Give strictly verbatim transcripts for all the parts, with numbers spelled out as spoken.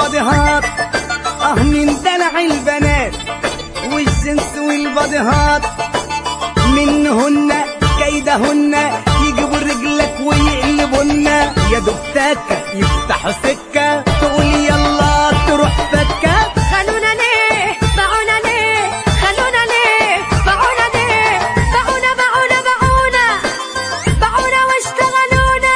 والباديهات، اه من دلع البنات والجنس والباديهات، منهن كيدهن يجيبوا رجلك ويقلبونا، يا دبتاكة يفتحوا سكة تقول يلا تروح فكة. خلونا ليه باعونا ليه خلونا ليه باعونا ليه باعونا باعونا باعونا باعونا واشتغلونا،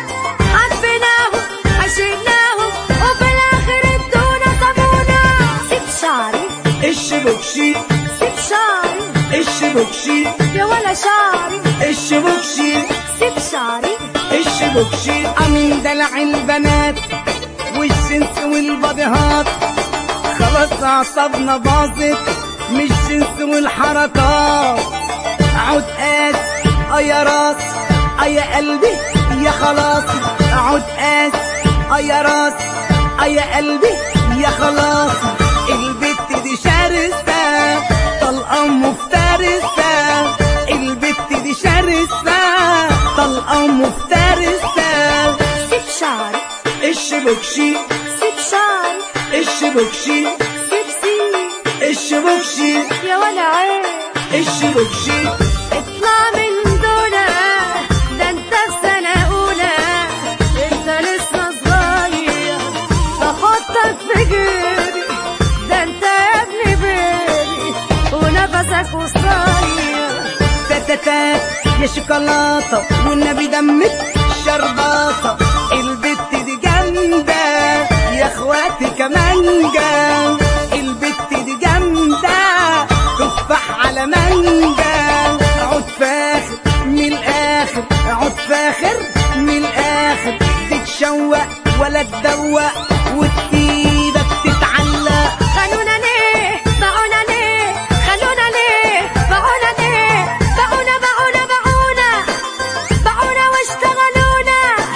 حبيناهم عشقناهم وفي الاخر ادونا صابونا. سيب شعري الشبكشي، سيب شعري الشبكشي يا ولا شعري، الشبكشي سيب شعري الشبكشي، من دلع البنات والجنس والباديهات، خلاص اعصابنا باظت مش جنس والحركات. عود قاس اه يا راس اه يا قلبي يا خلاص، عود قاس اه يا راس اه يا قلبي يا خلاص. البت دي شرسة طلقة مفترسة، البت دي شرسة طلقة مفترسة. سيب شعري الشبكشي، سيب شعري الشبكشي سيب سيب الشبكشي يا ولا عين. الشبكشي اطلع من دونا، ده انت في سنة أولى، انت لسه صغير بحطك في جيبي، ده انت يا ابني بيبي ونفسك قصير. تاتاتات يا شوكولاتة والنبي دمك شرباطة، البت دي جامدة يا اخواتي كمانجا، البت دي جامدة تفاح على مانجا. عود فاخر من الاخر، عود فاخر من الاخر، تتشوق ولا تدوق وتفيدك تتعلق. خلونا ليه باعونا ليه خلونا ليه باعونا ليه باعونا باعونا باعونا باعونا واشتغلونا،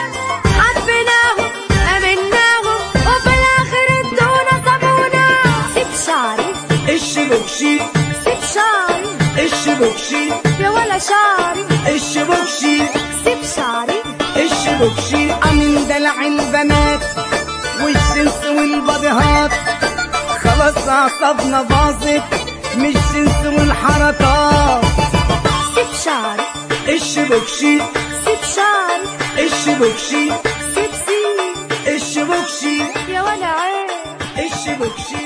حبيناهم امناهم وفي الاخر ادونا صابونا. سيب شعري الشبكشي، سيب شعري الشبكشي يا ولا شعري، الشبكشي سيب شعري الشبكشي، من دلع البنات والجنس والباديهات، خلاص اعصابنا باظت مش جنس والحركات. سيب شعري الشبكشي، سيب شعري الشبكشي سيب سيب الشبكشي يا ولا عين. الشبكشي